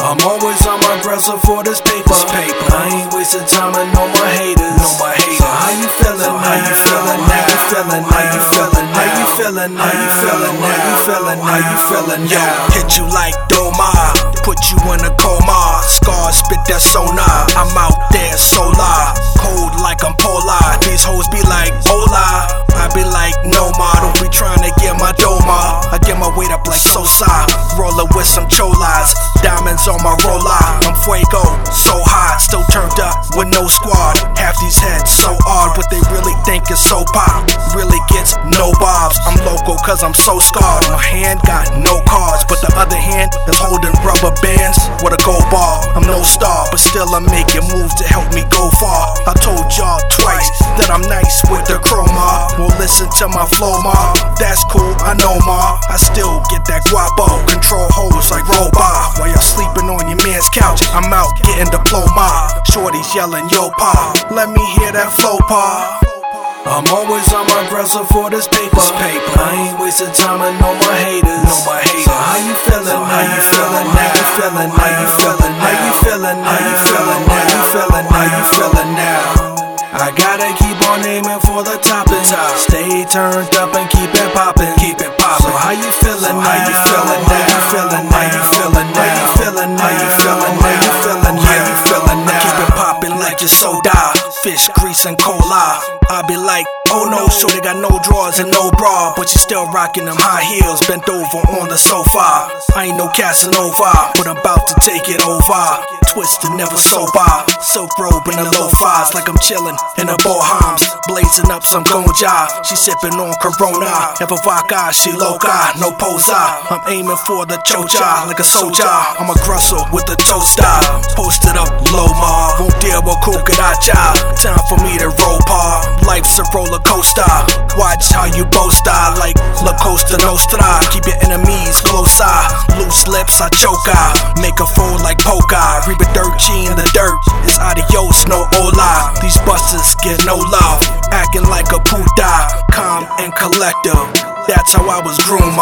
I'm always on my aggressive for this paper. I ain't wasting time on no more haters. So how you feeling? How you feeling now? How you feeling? How you feeling? How you feeling? How you feeling? How you feeling? How you feeling? Yo, hit you like Doma, put you in a coma. Scars spit that sonar. I'm out there solar, cold like I'm polar. These hoes be like hola, I be like no ma. Don't be trying to get my doma. I get my weight up like Sosa, rollin' with some cholas. Diamonds on my roller, I'm fuego, so hot, still turned up with no squad. Half these heads so odd, what they really think is so pop really gets no bobs. I'm local cause I'm so scarred. My hand got no cards, but the other hand is holding rubber bands with a gold ball. I'm no star, but still I'm making moves to help me go far. I told y'all twice that I'm nice with the chroma. Well, listen to my flow, ma. That's cool, I know, ma. I still get that guapo, control hoes like robot. While y'all sleeping on your man's couch, I'm out getting diploma. Shorty's yelling, yo, pa, let me hear that flow, pa. I'm always on my aggressive for this paper. I ain't wasting time on no more haters. So how you feeling? How you feeling? How you feeling? How you feeling? How you feeling? How you feeling? How you feeling? How you feeling now? I gotta keep on aiming for the top and stay turned up and keep it poppin'. So how you feeling? How you feeling? How you feeling? How you feeling? How you feeling? How you feeling? How you feeling? How you feeling now? Keep it poppin' like your soda, fish grease and cola. I be like, oh no, shorty got no drawers and no bra, but you still rockin' them high heels, bent over on the sofa. I ain't no Casanova, but I'm about to take it over. Twisted, never sober, silk robe and the lo-fis, like I'm chillin' in the Bohams, blazing up some gonja. She sippin' on Corona, never vodka, she loca, no poser. I'm aiming for the chocha, like a soldier. I'm aggressive with the toaster, posted up low ma, won't deal with cucaracha. Time for me to roll par. Life's a roller coaster. Watch how you boast like La Costa Nostra. Keep your enemies closer. Loose lips, I choke. Make a fold like Poker. Reap a dirt, G in the dirt. It's adios, no hola. These busters get no love. Acting like a puta. Calm and collective. That's how I was groomed,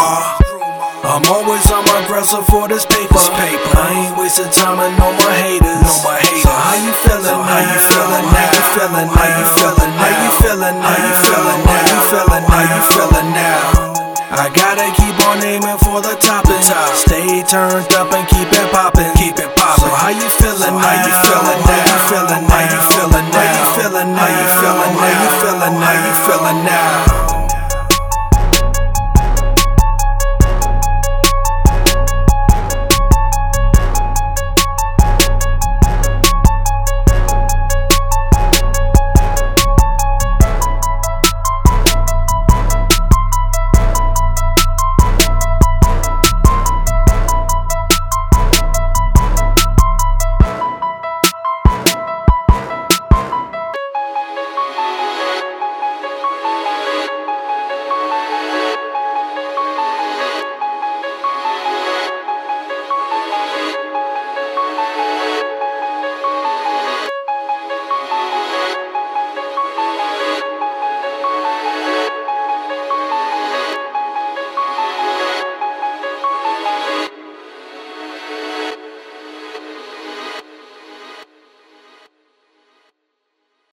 I'm always on my aggressive for this paper. I ain't wasting time on no more haters. So how you feeling? How you feeling? How you feeling? How you feeling? How you feeling? How you feeling? How you feeling? How you feeling now? I gotta keep on aiming for the top and stay turned up and keep it poppin'. So how you feeling? How you feeling? How you feeling?